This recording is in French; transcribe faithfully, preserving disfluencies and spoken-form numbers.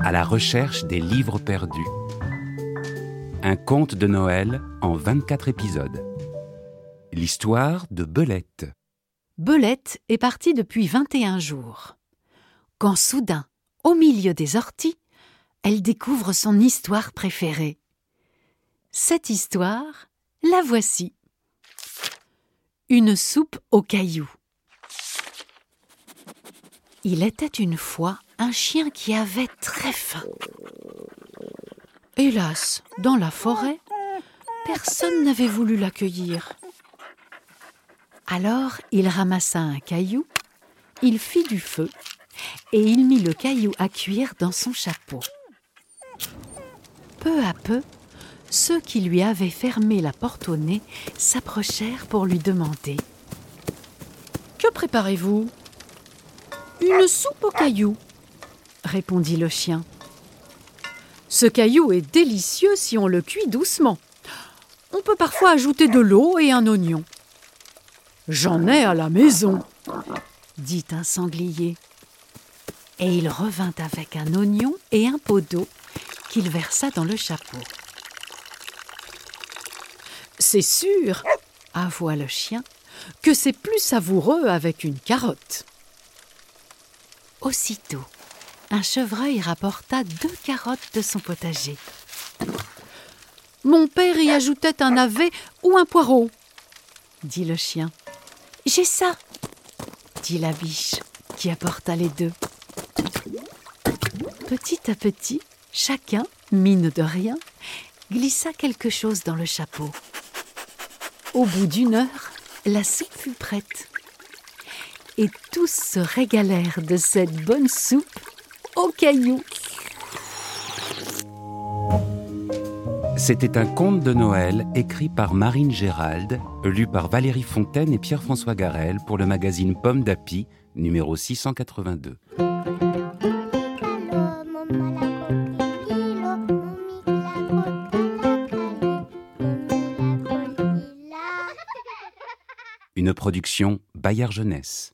à la recherche des livres perdus. Un conte de Noël en vingt-quatre épisodes. L'histoire de Belette. Belette est partie depuis vingt et un jours. Quand soudain, au milieu des orties, elle découvre son histoire préférée. Cette histoire, la voici. Une soupe aux cailloux. Il était une fois un chien qui avait très faim. Hélas, dans la forêt, personne n'avait voulu l'accueillir. Alors il ramassa un caillou, il fit du feu et il mit le caillou à cuire dans son chapeau. Peu à peu, ceux qui lui avaient fermé la porte au nez s'approchèrent pour lui demander « Que préparez-vous » ? « Une soupe aux cailloux » répondit le chien. « Ce caillou est délicieux si on le cuit doucement. On peut parfois ajouter de l'eau et un oignon. »« J'en ai à la maison » dit un sanglier. Et il revint avec un oignon et un pot d'eau qu'il versa dans le chapeau. « C'est sûr, » avoua le chien, « que c'est plus savoureux avec une carotte. » Aussitôt, un chevreuil rapporta deux carottes de son potager. « Mon père y ajoutait un navet ou un poireau, » dit le chien. « J'ai ça, » dit la biche, qui apporta les deux. Petit à petit, chacun, mine de rien, glissa quelque chose dans le chapeau. Au bout d'une heure, la soupe fut prête. Et tous se régalèrent de cette bonne soupe aux cailloux. C'était un conte de Noël écrit par Marine Gérald, lu par Valérie Fontaine et Pierre-François Garel pour le magazine Pomme d'Api, numéro six cent quatre-vingt-deux. Une production Bayard Jeunesse.